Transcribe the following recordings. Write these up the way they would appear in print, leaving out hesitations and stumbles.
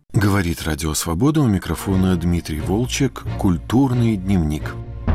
Говорит Радио Свобода, у микрофона Дмитрий Волчек. Культурный дневник.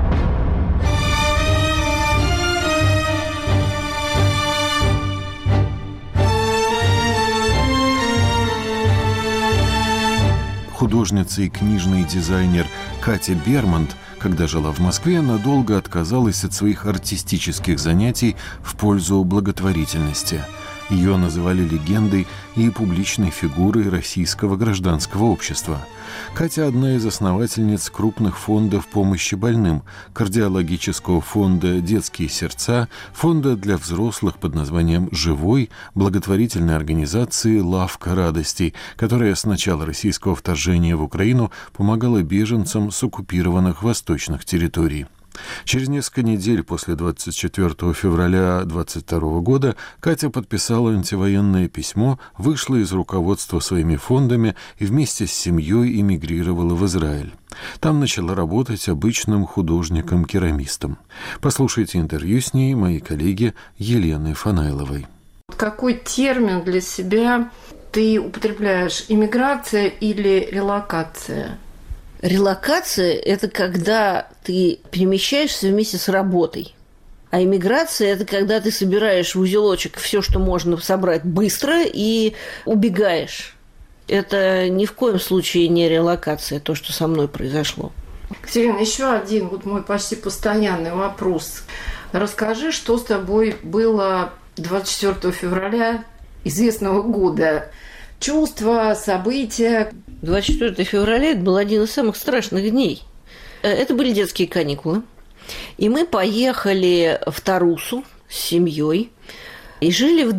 Художница и книжный дизайнер Катя Бермонт, когда жила в Москве, надолго отказалась от своих артистических занятий в пользу благотворительности. Ее называли легендой и публичной фигурой российского гражданского общества. Катя – одна из основательниц крупных фондов помощи больным, кардиологического фонда «Детские сердца», фонда для взрослых под названием «Живой», благотворительной организации «Лавка радостей», которая с начала российского вторжения в Украину помогала беженцам с оккупированных восточных территорий. Через несколько недель после 24 февраля 2022 года Катя подписала антивоенное письмо, вышла из руководства своими фондами и вместе с семьей эмигрировала в Израиль. Там начала работать обычным художником-керамистом. Послушайте интервью с ней моей коллеги Елены Фанайловой. Какой термин для себя ты употребляешь? Иммиграция или релокация? Релокация – это когда ты перемещаешься вместе с работой. А иммиграция – это когда ты собираешь в узелочек все, что можно собрать быстро, и убегаешь. Это ни в коем случае не релокация, то, что со мной произошло. Катерина, еще один мой почти постоянный вопрос. Расскажи, что с тобой было 24 февраля известного года. Чувства, события. 24 февраля – это был один из самых страшных дней. Это были детские каникулы. И мы поехали в Тарусу с семьей и жили в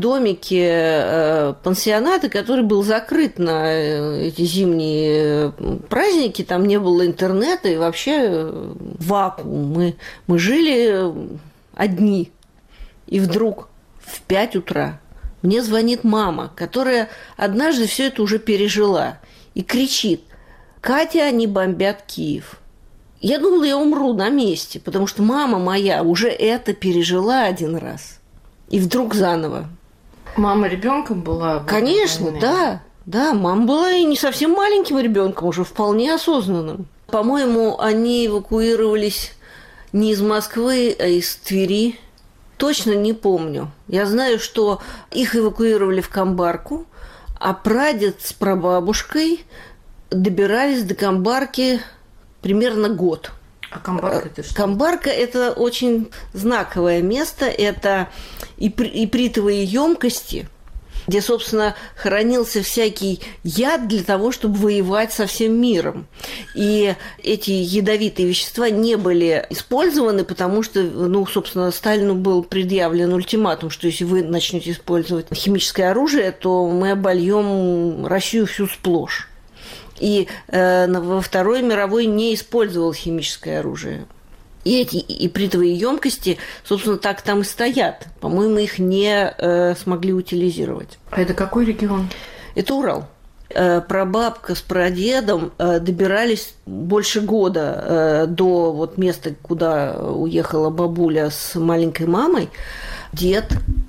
домике пансионата, который был закрыт на эти зимние праздники. Там не было интернета и вообще вакуум. Мы жили одни. И вдруг в 5 утра мне звонит мама, которая однажды все это уже пережила, и кричит: «Катя, они бомбят Киев». Я думала, я умру на месте, потому что мама моя уже это пережила один раз. И вдруг заново. Мама ребенком была? Конечно, да, мама была и не совсем маленьким ребенком, уже вполне осознанным. По-моему, они эвакуировались не из Москвы, а из Твери. Точно не помню. Я знаю, что их эвакуировали в Камбарку, а прадед с прабабушкой добирались до Камбарки примерно год. А Камбарка это что? Камбарка – это очень знаковое место. Это ипритовые емкости, где, собственно, хранился всякий яд для того, чтобы воевать со всем миром. И эти ядовитые вещества не были использованы, потому что, собственно, Сталину был предъявлен ультиматум, что если вы начнете использовать химическое оружие, то мы обольем Россию всю сплошь. И во Второй мировой не использовал химическое оружие. И эти ипритовые емкости, собственно, так там и стоят. По-моему, их не смогли утилизировать. А это какой регион? Это Урал. Прабабка с прадедом добирались больше года до места, куда уехала бабуля с маленькой мамой. Дед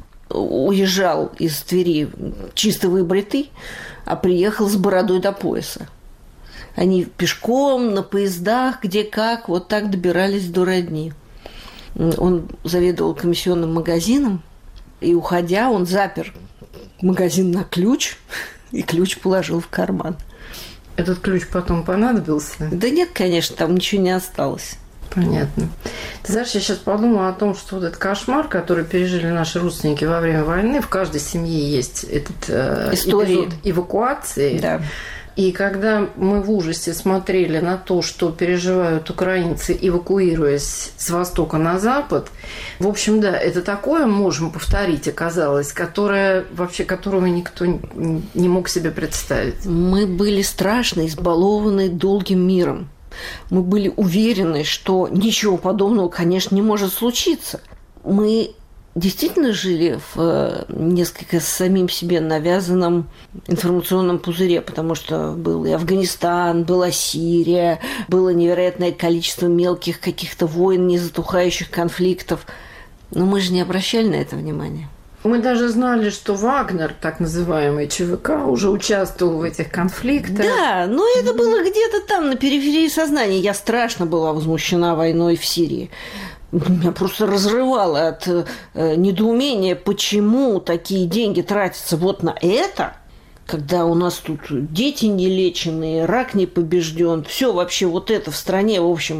уезжал из Твери чисто выбритый, а приехал с бородой до пояса. Они пешком, на поездах, где как, вот так добирались до родни. Он заведовал комиссионным магазином, и, уходя, он запер магазин на ключ, и ключ положил в карман. Этот ключ потом понадобился? Да нет, конечно, там ничего не осталось. Понятно. Ты знаешь, я сейчас подумала о том, что вот этот кошмар, который пережили наши родственники во время войны, в каждой семье есть этот эпизод эвакуации. Да. И когда мы в ужасе смотрели на то, что переживают украинцы, эвакуируясь с востока на запад, в общем, да, это такое можем повторить, оказалось, которого никто не мог себе представить. Мы были страшно избалованы долгим миром. Мы были уверены, что ничего подобного, конечно, не может случиться. Мы действительно жили в несколько самим себе навязанном информационном пузыре, потому что был и Афганистан, была Сирия, было невероятное количество мелких каких-то войн, незатухающих конфликтов. Но мы же не обращали на это внимания. Мы даже знали, что Вагнер, так называемый ЧВК, уже участвовал в этих конфликтах. Да, но это было где-то там, на периферии сознания. Я страшно была возмущена войной в Сирии. Меня просто разрывало от недоумения, почему такие деньги тратятся вот на это, когда у нас тут дети нелеченные, рак не побежден, все вообще вот это в стране, в общем,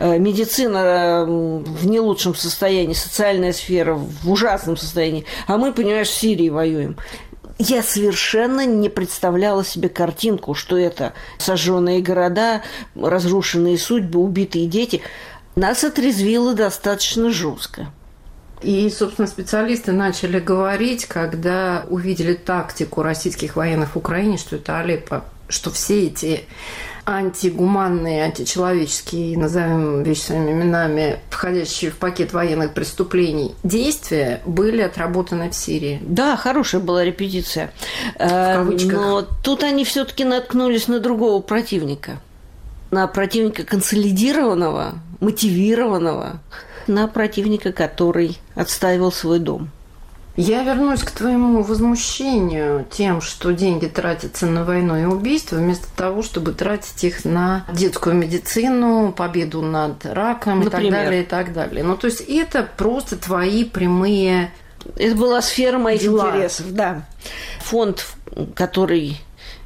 медицина в не лучшем состоянии, социальная сфера в ужасном состоянии, а мы, понимаешь, в Сирии воюем. Я совершенно не представляла себе картинку, что это сожженные города, разрушенные судьбы, убитые дети. Нас отрезвило достаточно жестко. И, собственно, специалисты начали говорить, когда увидели тактику российских военных в Украине, что это Алеппо, что все эти антигуманные, античеловеческие, назовем вещи своими именами, входящие в пакет военных преступлений, действия были отработаны в Сирии. Да, хорошая была репетиция. В кавычках. Но тут они все-таки наткнулись на другого противника. На противника консолидированного, мотивированного, на противника, который отстаивал свой дом. Я вернусь к твоему возмущению тем, что деньги тратятся на войну и убийство, вместо того, чтобы тратить их на детскую медицину, победу над раком, например, и так далее, и так далее. Ну, то есть это просто твои прямые... Это была сфера моих дела. Интересов, да. Фонд, который...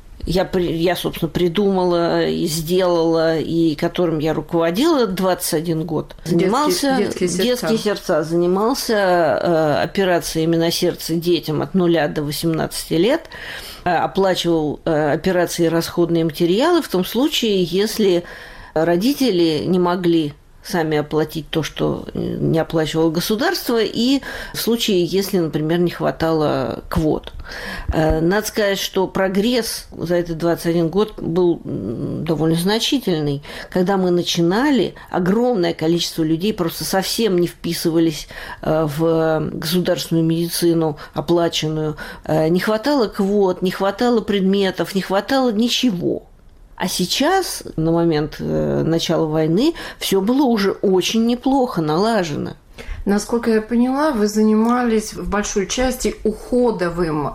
Я, собственно, придумала и сделала, и которым я руководила 21 год. Занимался детские сердца. Занимался операциями на сердце детям от 0 до 18 лет. Оплачивал операции и расходные материалы в том случае, если родители не могли сами оплатить то, что не оплачивало государство, и в случае, если, например, не хватало квот. Надо сказать, что прогресс за этот 21 год был довольно значительный. Когда мы начинали, огромное количество людей просто совсем не вписывались в государственную медицину оплаченную. Не хватало квот, не хватало предметов, не хватало ничего. А сейчас, на момент начала войны, все было уже очень неплохо налажено. Насколько я поняла, вы занимались в большой части уходовым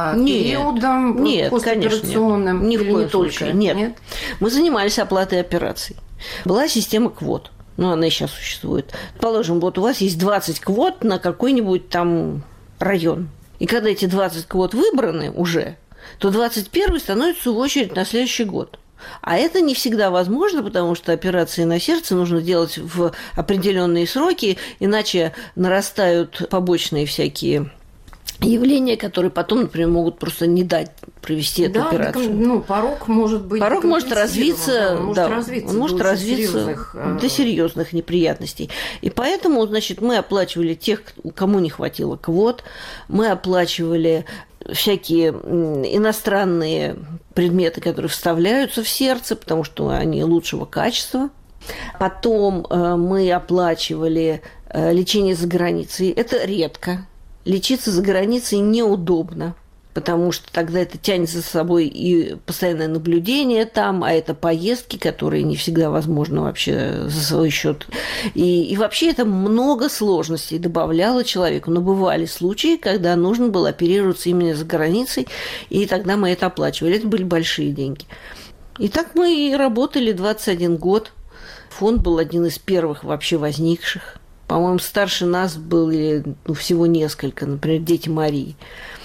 периодом, постоперационным, конечно, или не только? Нет. Мы занимались оплатой операций. Была система квот. Она и сейчас существует. Положим, вот у вас есть 20 квот на какой-нибудь там район. И когда эти 20 квот выбраны уже, то 21-й становится в очередь на следующий год. А это не всегда возможно, потому что операции на сердце нужно делать в определенные сроки, иначе нарастают побочные всякие явления, которые потом, например, могут просто не дать провести эту операцию. Порог может быть... Порог может развиться, он может развиться до серьезных неприятностей. И поэтому, значит, мы оплачивали тех, кому не хватило квот, мы оплачивали всякие иностранные предметы, которые вставляются в сердце, потому что они лучшего качества. Потом мы оплачивали лечение за границей. Это редко. Лечиться за границей неудобно, потому что тогда это тянет за собой и постоянное наблюдение там, а это поездки, которые не всегда возможно вообще за свой счет. И вообще это много сложностей добавляло человеку. Но бывали случаи, когда нужно было оперироваться именно за границей, и тогда мы это оплачивали. Это были большие деньги. И так мы и работали 21 год. Фонд был один из первых вообще возникших. По-моему, старше нас было всего несколько, например, «Дети Марии».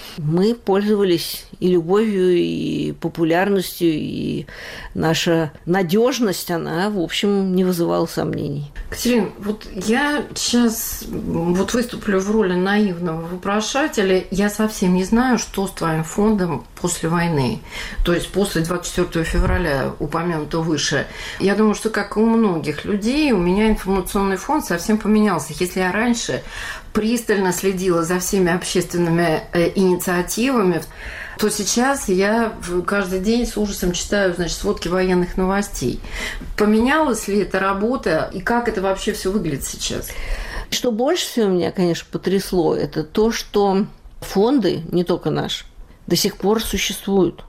Мы пользовались и любовью, и популярностью, и наша надежность, она, в общем, не вызывала сомнений. Катерина, вот я сейчас выступлю в роли наивного вопрошателя. Я совсем не знаю, что с твоим фондом после войны, то есть после 24 февраля, упомянутого выше. Я думаю, что, как и у многих людей, у меня информационный фонд совсем поменялся. Если я раньше пристально следила за всеми общественными инициативами, то сейчас я каждый день с ужасом читаю, сводки военных новостей. Поменялась ли эта работа и как это вообще все выглядит сейчас? Что больше всего меня, конечно, потрясло, это то, что фонды, не только наш, до сих пор существуют.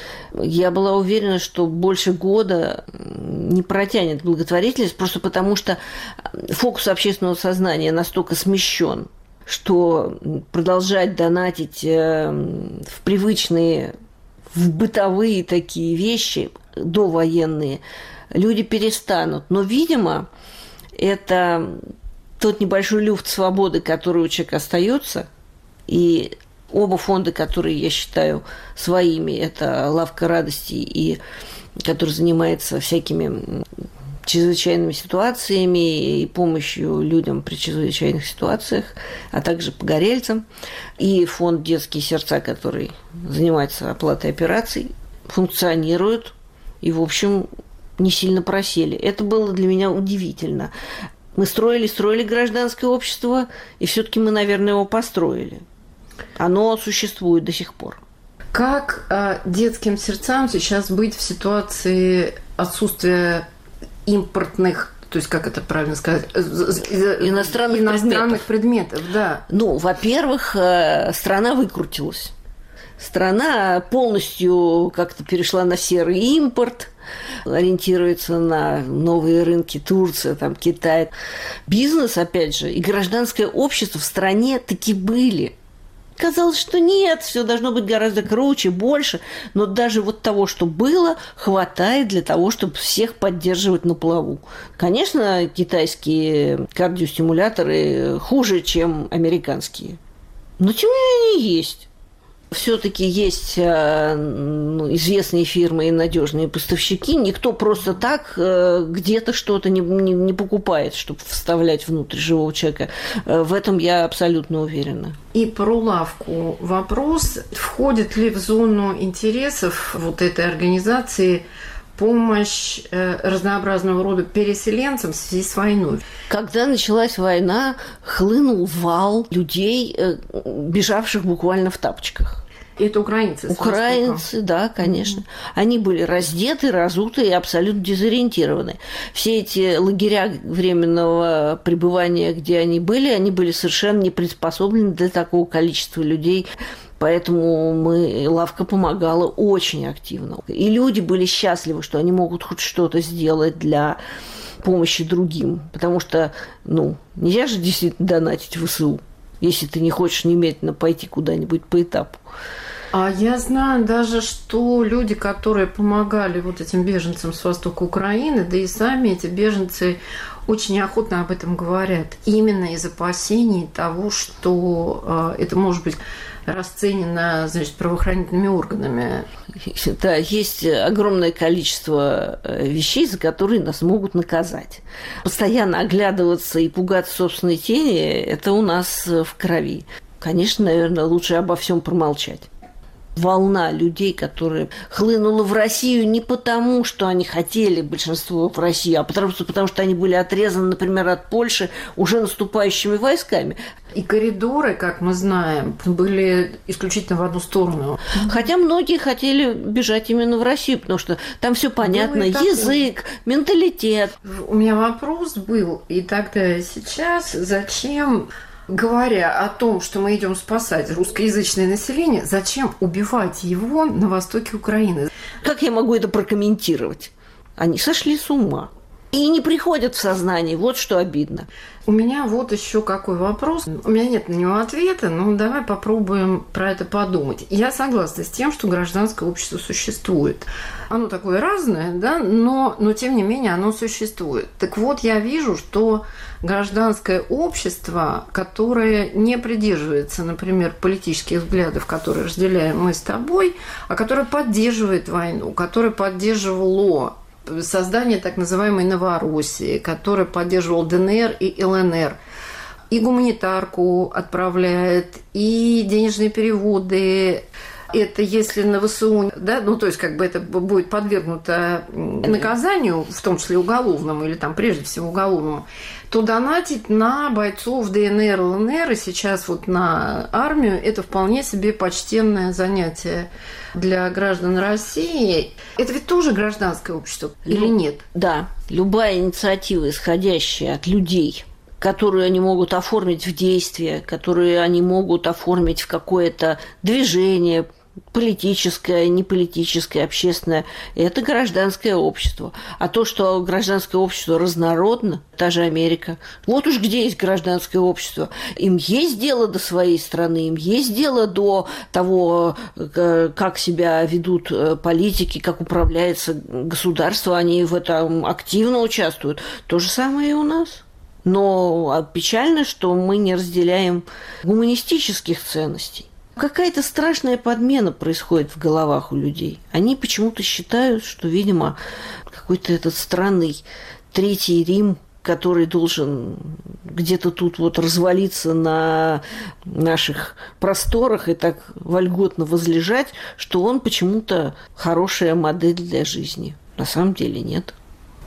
Я была уверена, что больше года не протянет благотворительность, просто потому что фокус общественного сознания настолько смещен что продолжать донатить в привычные, в бытовые такие вещи, довоенные, люди перестанут. Но, видимо, это тот небольшой люфт свободы, который у человека остается, и оба фонда, которые я считаю своими, это «Лавка радости», и который занимается всякими чрезвычайными ситуациями и помощью людям при чрезвычайных ситуациях, а также погорельцам, и фонд «Детские сердца», который занимается оплатой операций, функционируют и, в общем, не сильно просели. Это было для меня удивительно. Мы строили гражданское общество, и все-таки мы, наверное, его построили. Оно существует до сих пор. Как детским сердцам сейчас быть в ситуации отсутствия импортных, то есть, как это правильно сказать, иностранных предметов, да. Ну, во-первых, страна выкрутилась. Страна полностью как-то перешла на серый импорт, ориентируется на новые рынки Турция, там, Китай. Бизнес, опять же, и гражданское общество в стране таки были. Казалось, что нет, все должно быть гораздо круче, больше, но даже вот того, что было, хватает для того, чтобы всех поддерживать на плаву. Конечно, китайские кардиостимуляторы хуже, чем американские, но тем не менее есть. Все-таки есть известные фирмы и надежные поставщики. Никто просто так где-то что-то не покупает, чтобы вставлять внутрь живого человека. В этом я абсолютно уверена. И про лавку вопрос. Входит ли в зону интересов вот этой организации помощь разнообразного рода переселенцам в связи с войной? Когда началась война, хлынул вал людей, бежавших буквально в тапочках. Это украинцы? Украинцы, да, конечно. Они были раздеты, разуты и абсолютно дезориентированы. Все эти лагеря временного пребывания, где они были совершенно не приспособлены для такого количества людей. Поэтому лавка помогала очень активно. И люди были счастливы, что они могут хоть что-то сделать для помощи другим. Потому что, нельзя же действительно донатить в ВСУ, если ты не хочешь немедленно пойти куда-нибудь по этапу. А я знаю даже, что люди, которые помогали вот этим беженцам с востока Украины, да и сами эти беженцы очень охотно об этом говорят. Именно из опасений того, что это может быть расценено, правоохранительными органами. Да, есть огромное количество вещей, за которые нас могут наказать. Постоянно оглядываться и пугаться собственной тени – это у нас в крови. Конечно, наверное, лучше обо всем промолчать. Волна людей, которая хлынула в Россию не потому, что они хотели большинство в Россию, а потому что они были отрезаны, например, от Польши уже наступающими войсками. И коридоры, как мы знаем, были исключительно в одну сторону. Хотя многие хотели бежать именно в Россию, потому что там все понятно, язык, менталитет. У меня вопрос был и тогда, и сейчас, зачем... Говоря о том, что мы идем спасать русскоязычное население, зачем убивать его на востоке Украины? Как я могу это прокомментировать? Они сошли с ума. И не приходят в сознание. Вот что обидно. У меня вот еще какой вопрос. У меня нет на него ответа, но давай попробуем про это подумать. Я согласна с тем, что гражданское общество существует. Оно такое разное, да, но тем не менее оно существует. Так вот, я вижу, что гражданское общество, которое не придерживается, например, политических взглядов, которые разделяем мы с тобой, а которое поддерживает войну, которое поддерживало создание так называемой Новороссии, которое поддерживал ДНР и ЛНР, и гуманитарку отправляет, и денежные переводы. Это если на ВСУ, да, то есть это будет подвергнуто наказанию, в том числе уголовному, или там прежде всего уголовному, то донатить на бойцов ДНР, ЛНР и сейчас вот на армию – это вполне себе почтенное занятие для граждан России. Это ведь тоже гражданское общество или нет? Да, любая инициатива, исходящая от людей, которую они могут оформить в действие, которую они могут оформить в какое-то движение, политическое, неполитическое, общественное, это гражданское общество. А то, что гражданское общество разнородно, та же Америка, вот уж где есть гражданское общество. Им есть дело до своей страны, им есть дело до того, как себя ведут политики, как управляется государство, они в этом активно участвуют. То же самое и у нас. Но печально, что мы не разделяем гуманистических ценностей. Какая-то страшная подмена происходит в головах у людей. Они почему-то считают, что, видимо, какой-то этот странный Третий Рим, который должен где-то тут вот развалиться на наших просторах и так вольготно возлежать, что он почему-то хорошая модель для жизни. На самом деле нет.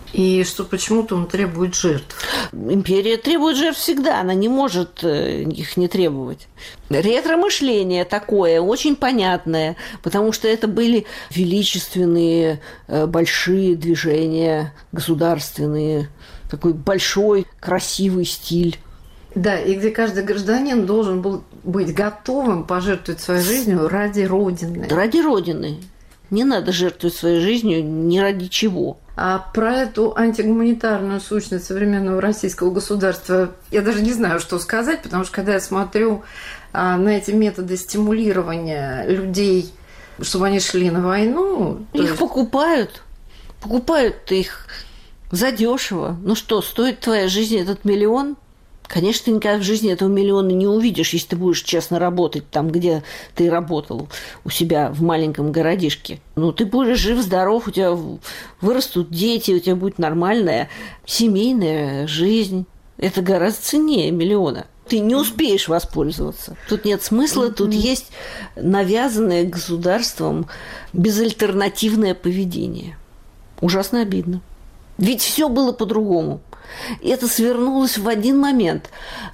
И что почему-то он требует жертв. Империя требует жертв всегда, она не может их не требовать. Ретромышление такое, очень понятное, потому что это были величественные, большие движения государственные, такой большой, красивый стиль. Да, и где каждый гражданин должен был быть готовым пожертвовать своей жизнью ради Родины. Ради Родины. Не надо жертвовать своей жизнью ни ради чего. А про эту антигуманитарную сущность современного российского государства я даже не знаю, что сказать, потому что когда я смотрю на эти методы стимулирования людей, чтобы они шли на войну... Их покупают. Покупают их задешево. Ну что, стоит твоя жизнь этот миллион? Конечно, ты никогда в жизни этого миллиона не увидишь, если ты будешь честно работать там, где ты работал, у себя в маленьком городишке. Ну, ты будешь жив-здоров, у тебя вырастут дети, у тебя будет нормальная семейная жизнь. Это гораздо ценнее миллиона. Ты не успеешь воспользоваться. Тут нет смысла, тут есть навязанное государством безальтернативное поведение. Ужасно обидно. Ведь все было по-другому. Это свернулось в один момент.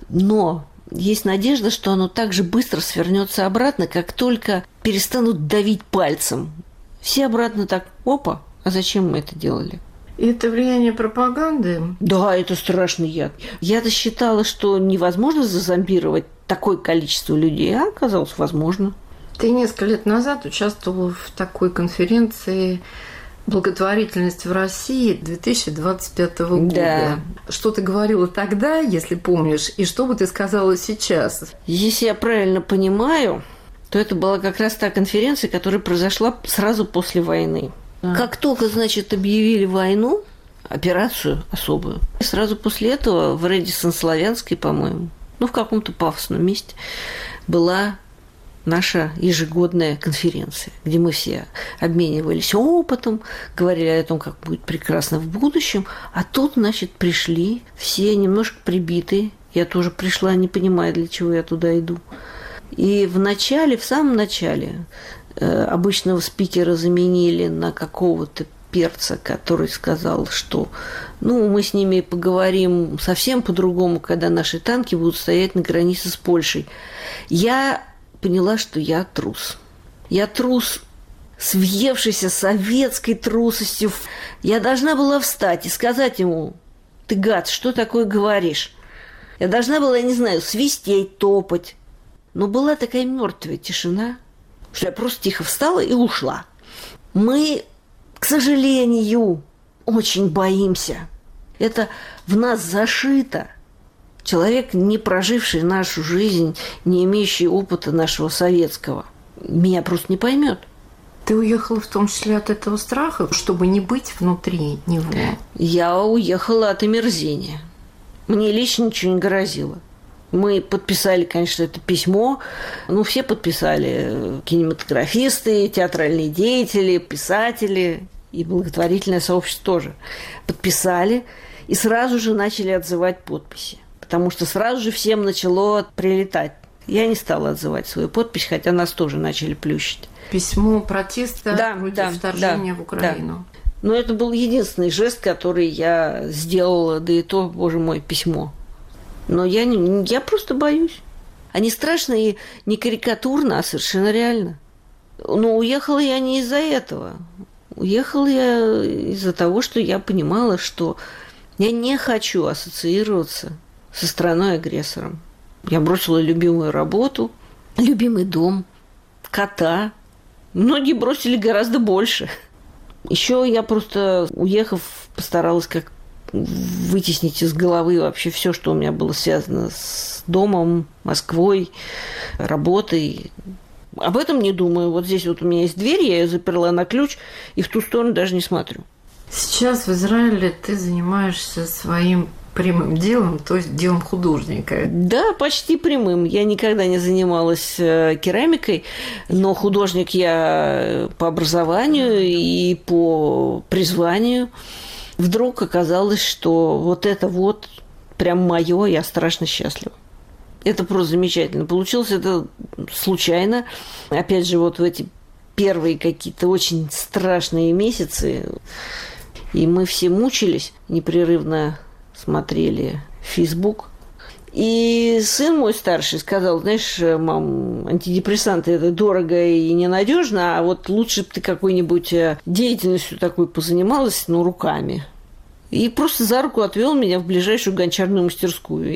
Но есть надежда, что оно так же быстро свернется обратно, как только перестанут давить пальцем. Все обратно так, опа, а зачем мы это делали? И это влияние пропаганды? Да, это страшный яд. Я-то считала, что невозможно зазомбировать такое количество людей, а оказалось, возможно. Ты несколько лет назад участвовала в такой конференции «Благотворительность в России 2025 года». Да. Что ты говорила тогда, если помнишь, и что бы ты сказала сейчас? Если я правильно понимаю, то это была как раз та конференция, которая произошла сразу после войны. Как только, значит, объявили войну, операцию особую, сразу после этого в Рэдиссон-Славянской, по-моему, в каком-то пафосном месте, была наша ежегодная конференция, где мы все обменивались опытом, говорили о том, как будет прекрасно в будущем. А тут, значит, пришли все немножко прибитые. Я тоже пришла, не понимая, для чего я туда иду. И в самом начале обычного спикера заменили на какого-то перца, который сказал, что мы с ними поговорим совсем по-другому, когда наши танки будут стоять на границе с Польшей. Я поняла, что я трус. Я трус с въевшейся советской трусостью. Я должна была встать и сказать ему: ты, гад, что такое говоришь? Я должна была, я не знаю, свистеть, топать. Но была такая мертвая тишина, что я просто тихо встала и ушла. Мы, к сожалению, очень боимся. Это в нас зашито. Человек, не проживший нашу жизнь, не имеющий опыта нашего советского, меня просто не поймет. Ты уехала в том числе от этого страха, чтобы не быть внутри него? Я уехала от омерзения. Мне лично ничего не грозило. Мы подписали, конечно, это письмо. Все подписали. Кинематографисты, театральные деятели, писатели и благотворительное сообщество тоже. Подписали и сразу же начали отзывать подписи. Потому что сразу же всем начало прилетать. Я не стала отзывать свою подпись, хотя нас тоже начали плющить. Письмо протеста против вторжения в Украину. Да. Но это был единственный жест, который я сделала, да и то, боже мой, письмо. Но я просто боюсь. А не страшно и не карикатурно, а совершенно реально. Но уехала я не из-за этого. Уехала я из-за того, что я понимала, что я не хочу ассоциироваться со страной-агрессором. Я бросила любимую работу, любимый дом, кота, Многие бросили гораздо больше. Еще я просто, уехав, постаралась как вытеснить из головы вообще все, что у меня было связано с домом, Москвой, работой. Об этом не думаю. Вот здесь вот у меня есть дверь, я ее заперла на ключ и в ту сторону даже не смотрю. Сейчас в Израиле ты занимаешься своим прямым делом, то есть делом художника. Да, почти прямым. Я никогда не занималась керамикой, но художник я по образованию и по призванию. Вдруг оказалось, что вот это вот прям моё, я страшно счастлива. Это просто замечательно. Получилось это случайно. Опять же, вот в эти первые какие-то очень страшные месяцы. И мы все мучились, непрерывно смотрели Facebook. И сын мой старший сказал: знаешь, мам, антидепрессанты – это дорого и ненадежно, а вот лучше бы ты какой-нибудь деятельностью такой позанималась, ну, руками. И просто за руку отвел меня в ближайшую гончарную мастерскую. И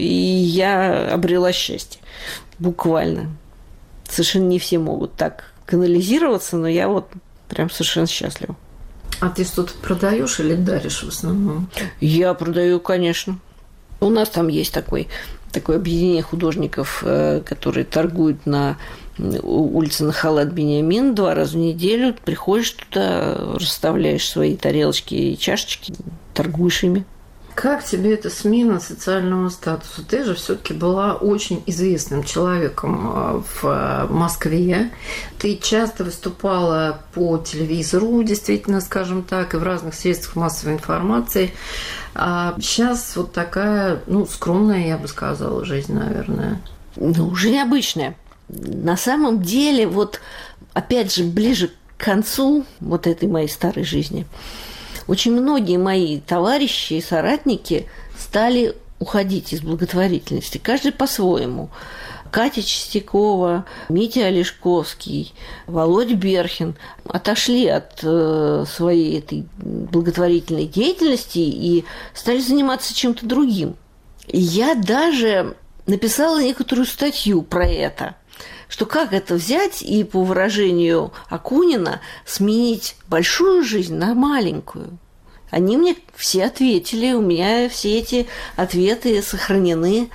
я обрела счастье. Буквально. Совершенно не все могут так канализироваться, но я вот прям совершенно счастлива. А ты что-то продаешь или даришь в основном? Я продаю, конечно. У нас там есть такое объединение художников, которые торгуют на улице Нахалат Биньямин 2 раза в неделю. Приходишь туда, расставляешь свои тарелочки и чашечки, торгуешь ими. Как тебе эта смена социального статуса? Ты же все-таки была очень известным человеком в Москве. Ты часто выступала по телевизору, действительно, скажем так, и в разных средствах массовой информации. А сейчас вот такая, скромная, я бы сказала, жизнь, наверное. Уже необычная. На самом деле, вот опять же, ближе к концу вот этой моей старой жизни, очень многие мои товарищи и соратники стали уходить из благотворительности, каждый по-своему. Катя Чистякова, Митя Олешковский, Володя Берхин отошли от своей этой благотворительной деятельности и стали заниматься чем-то другим. И я даже написала некоторую статью про это, что как это взять и, по выражению Акунина, сменить большую жизнь на маленькую. Они мне все ответили, у меня все эти ответы сохранены.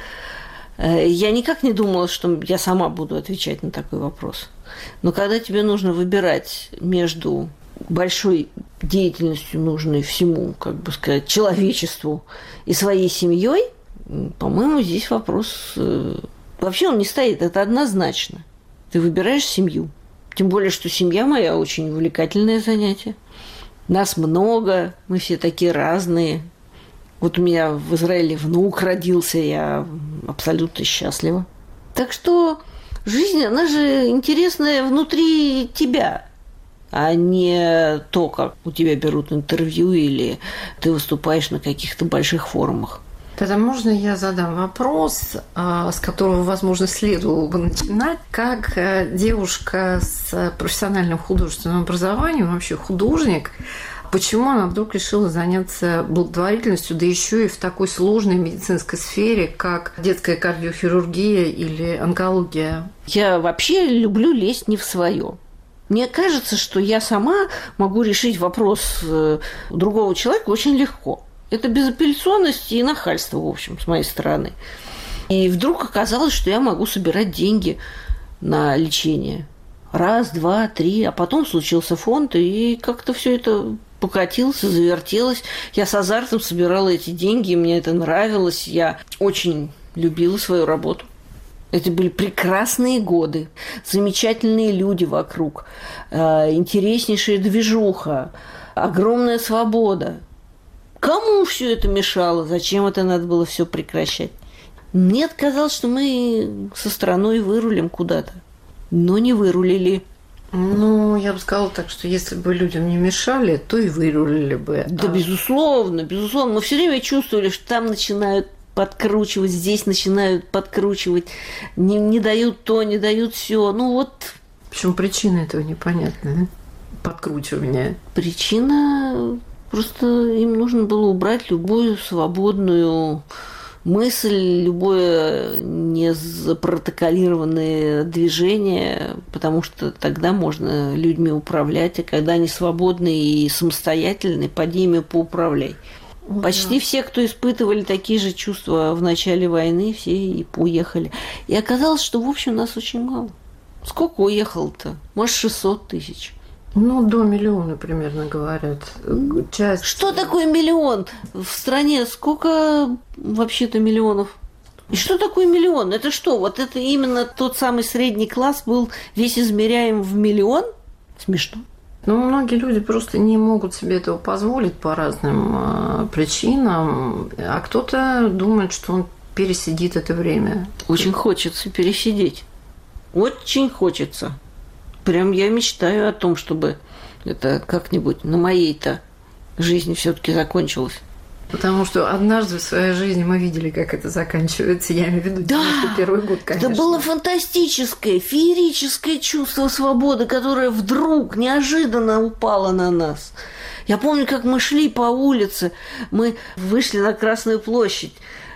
Я никак не думала, что я сама буду отвечать на такой вопрос. Но когда тебе нужно выбирать между большой деятельностью, нужной всему, как бы сказать, человечеству, и своей семьей, по-моему, здесь вопрос... Вообще он не стоит, это однозначно. Ты выбираешь семью. Тем более, что семья моя очень увлекательное занятие. Нас много, мы все такие разные. Вот у меня в Израиле внук родился, я абсолютно счастлива. Так что жизнь, она же интересная внутри тебя, а не то, как у тебя берут интервью или ты выступаешь на каких-то больших форумах. Тогда можно я задам вопрос, с которого, возможно, следовало бы начинать. Как девушка с профессиональным художественным образованием, вообще художник, почему она вдруг решила заняться благотворительностью, да еще и в такой сложной медицинской сфере, как детская кардиохирургия или онкология? Я вообще люблю лезть не в свое. Мне кажется, что я сама могу решить вопрос другого человека очень легко. Это безапелляционность и нахальство, в общем, с моей стороны. И вдруг оказалось, что я могу собирать деньги на лечение. 1, 2, 3, а потом случился фонд, и как-то все это покатилось, завертелось. Я с азартом собирала эти деньги, мне это нравилось. Я очень любила свою работу. Это были прекрасные годы, замечательные люди вокруг, интереснейшая движуха, огромная свобода. Кому все это мешало? Зачем это надо было все прекращать? Мне казалось, что мы со страной вырулим куда-то, но не вырулили. Я бы сказала так, что если бы людям не мешали, то и вырулили бы. Да, безусловно, безусловно. Мы все время чувствовали, что там начинают подкручивать, здесь начинают подкручивать, не дают то, не дают все. Почему причина этого непонятна? Подкручивание. Причина... Просто им нужно было убрать любую свободную мысль, любое неzaпротоколированное движение, потому что тогда можно людьми управлять, а когда они свободны и самостоятельны, поди ими поуправляй. Почти все, кто испытывали такие же чувства в начале войны, все и уехали. И оказалось, что, в общем, нас очень мало. Сколько уехало-то? Может, 600 тысяч? Ну, до миллиона примерно говорят. Часть... Что такое миллион? В стране сколько вообще-то миллионов? И что такое миллион? Это что? Вот это именно тот самый средний класс был весь измеряем в миллион? Смешно. Ну, многие люди просто не могут себе этого позволить по разным причинам, а кто-то думает, что он пересидит это время. Очень хочется пересидеть. Очень хочется. Прям я мечтаю о том, чтобы это как-нибудь на моей-то жизни все-таки закончилось. Потому что однажды в своей жизни мы видели, как это заканчивается. Я имею в виду 91 год, конечно. Это было фантастическое, феерическое чувство свободы, которое вдруг неожиданно упало на нас. Я помню, как мы шли по улице, мы вышли на Красную площадь.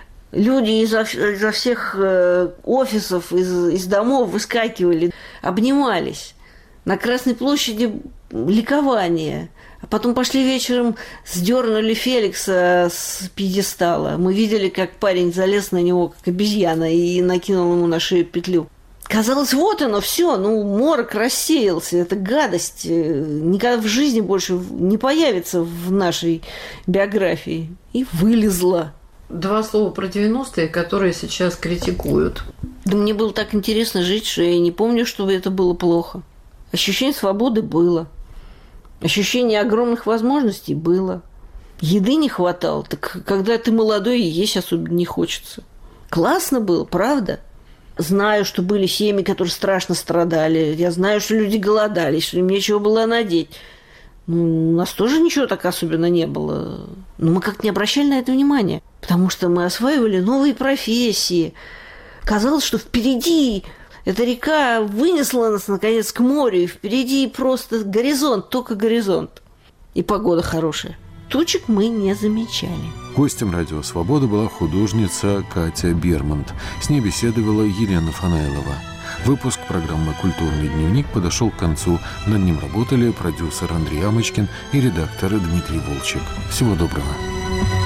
Люди изо всех офисов, из домов выскакивали, обнимались. На Красной площади ликование. А потом пошли вечером, сдернули Феликса с пьедестала. Мы видели, как парень залез на него, как обезьяна, и накинул ему на шею петлю. Казалось, вот оно, все, морок рассеялся. Эта гадость никогда в жизни больше не появится в нашей биографии. И вылезла. 2 слова про 90-е, которые сейчас критикуют. Да мне было так интересно жить, что я не помню, чтобы это было плохо. Ощущение свободы было. Ощущение огромных возможностей было. Еды не хватало. Так когда ты молодой, и есть особенно не хочется. Классно было, правда? Знаю, что были семьи, которые страшно страдали. Я знаю, что люди голодали, что им нечего было надеть. У нас тоже ничего так особенно не было. Но мы как-то не обращали на это внимания. Потому что мы осваивали новые профессии. Казалось, что впереди эта река вынесла нас, наконец, к морю. И впереди просто горизонт, только горизонт. И погода хорошая. Тучек мы не замечали. Гостем «Радио Свобода» была художница Катя Бермонт. С ней беседовала Елена Фанайлова. Выпуск программы «Культурный дневник» подошел к концу. Над ним работали продюсер Андрей Амочкин и редактор Дмитрий Волчек. Всего доброго.